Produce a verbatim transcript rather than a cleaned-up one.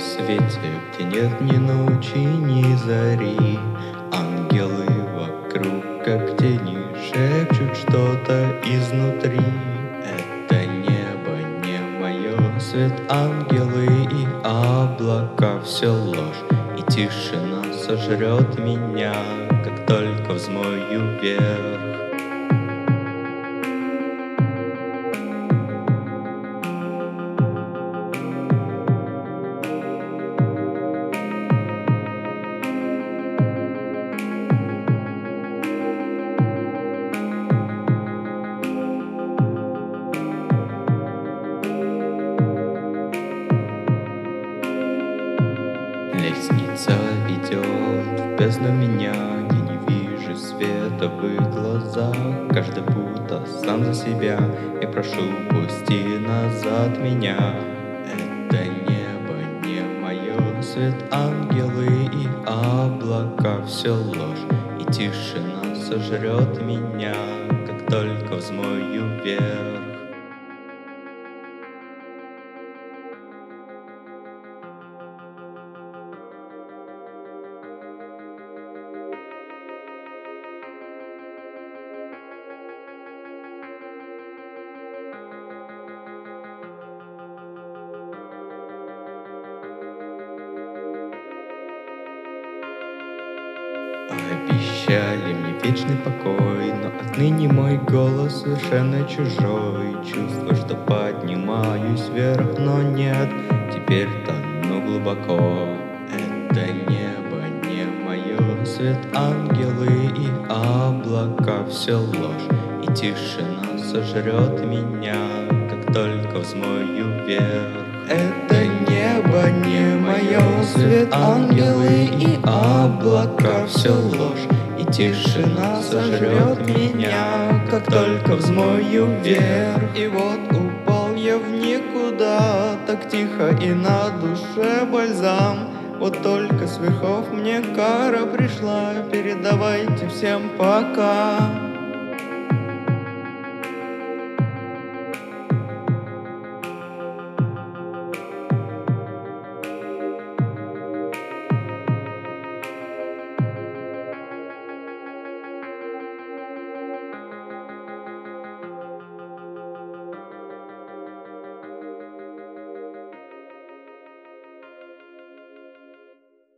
свете, где нет ни ночи, ни зари. Ангелы вокруг, как тени, шепчут что-то изнутри. Это небо не мое, свет, ангелы и облака, все ложь, и тишина сожрет меня, как только взмою вверх. Лестница ведет в бездну меня, я не вижу света в их глазах. Каждый будто сам за себя, и прошу, пусти назад меня. Это небо не мое, свет, ангелы и облака, все ложь, и тишина сожрет меня, как только взмою вверх. Обещали мне вечный покой, но отныне мой голос совершенно чужой. Чувство, что поднимаюсь вверх, но нет, теперь тону глубоко. Это небо не мое, свет, ангелы и облака, все ложь, и тишина сожрет меня, как только взмою вверх. Это небо не мое, свет, ангелы и облака, все ложь, и тишина сожрет меня, как только взмою вверх. И вот упал я в никуда, так тихо и на душе бальзам. Вот только с верхов мне кара пришла, передавайте всем пока.